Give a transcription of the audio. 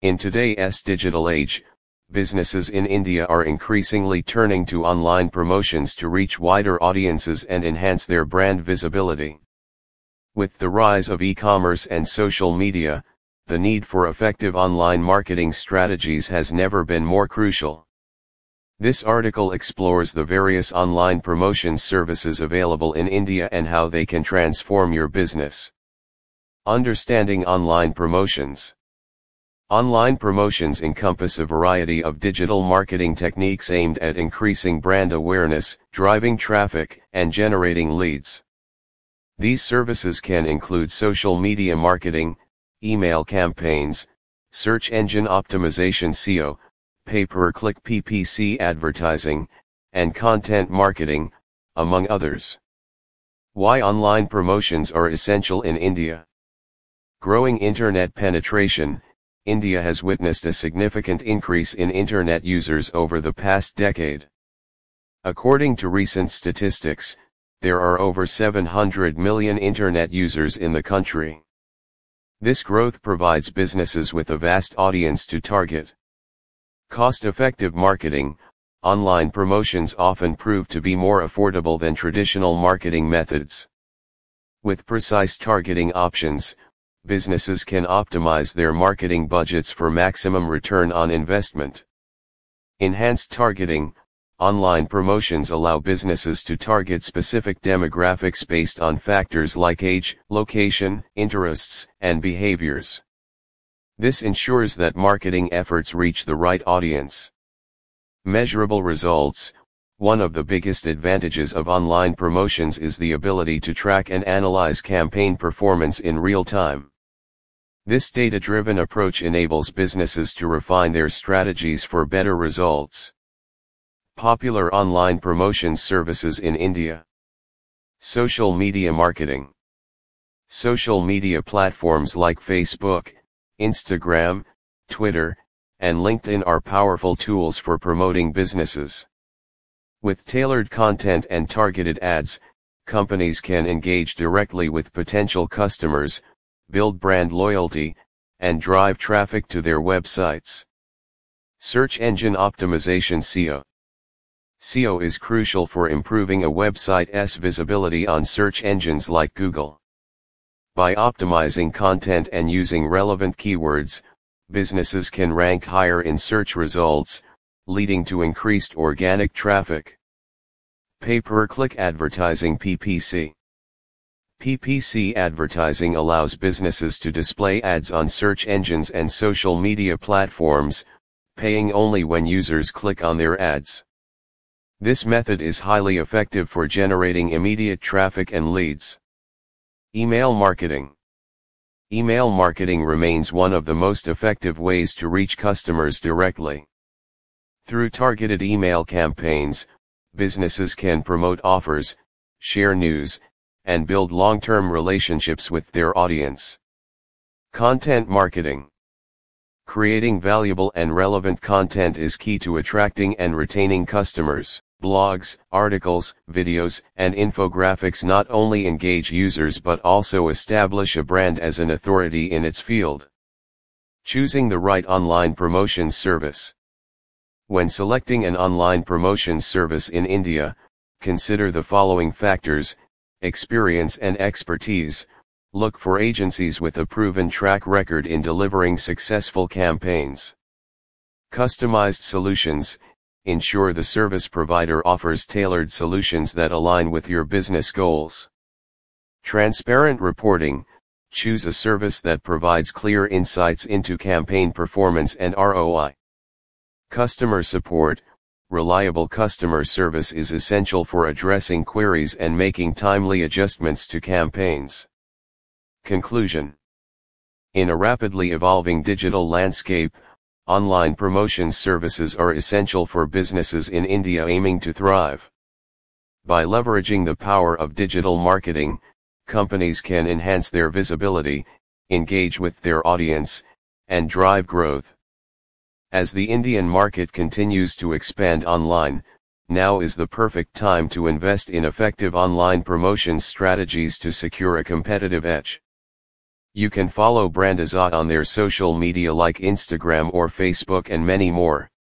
In today's digital age, businesses in India are increasingly turning to online promotions to reach wider audiences and enhance their brand visibility. With the rise of e-commerce and social media, the need for effective online marketing strategies has never been more crucial. This article explores the various online promotion services available in India and how they can transform your business. Understanding online promotions. Online promotions encompass a variety of digital marketing techniques aimed at increasing brand awareness, driving traffic, and generating leads. These services can include social media marketing, email campaigns, search engine optimization (SEO), pay-per-click PPC advertising, and content marketing, among others. Why online promotions are essential in India. Growing internet penetration. India has witnessed a significant increase in internet users over the past decade. According to recent statistics, there are over 700 million internet users in the country. This growth provides businesses with a vast audience to target. Cost-effective marketing. Online promotions often prove to be more affordable than traditional marketing methods. With precise targeting options, businesses can optimize their marketing budgets for maximum return on investment. Enhanced targeting. Online promotions allow businesses to target specific demographics based on factors like age, location, interests, and behaviors. This ensures that marketing efforts reach the right audience. Measurable results. One of the biggest advantages of online promotions is the ability to track and analyze campaign performance in real time. This data-driven approach enables businesses to refine their strategies for better results. Popular online promotion services in India. Social media marketing. Social media platforms like Facebook, Instagram, Twitter, and LinkedIn are powerful tools for promoting businesses. With tailored content and targeted ads, companies can engage directly with potential customers, build brand loyalty, and drive traffic to their websites. Search engine optimization (SEO). SEO is crucial for improving a website's visibility on search engines like Google. By optimizing content and using relevant keywords, businesses can rank higher in search results, leading to increased organic traffic. Pay-per-click advertising PPC advertising allows businesses to display ads on search engines and social media platforms, paying only when users click on their ads. This method is highly effective for generating immediate traffic and leads. Email marketing. Email marketing remains one of the most effective ways to reach customers directly. Through targeted email campaigns, businesses can promote offers, share news, and build long-term relationships with their audience. Content marketing. Creating valuable and relevant content is key to attracting and retaining customers. Blogs, articles, videos, and infographics not only engage users but also establish a brand as an authority in its field. Choosing the right online promotions service. When selecting an online promotions service in India, consider the following factors: experience and expertise. Look for agencies with a proven track record in delivering successful campaigns. Customized solutions. Ensure the service provider offers tailored solutions that align with your business goals. Transparent reporting. Choose a service that provides clear insights into campaign performance and ROI. Customer support. Reliable customer service is essential for addressing queries and making timely adjustments to campaigns. Conclusion. In a rapidly evolving digital landscape, online promotion services are essential for businesses in India aiming to thrive. By leveraging the power of digital marketing, companies can enhance their visibility, engage with their audience, and drive growth. As the Indian market continues to expand online, now is the perfect time to invest in effective online promotion strategies to secure a competitive edge. You can follow Brand Azad on their social media like Instagram or Facebook and many more.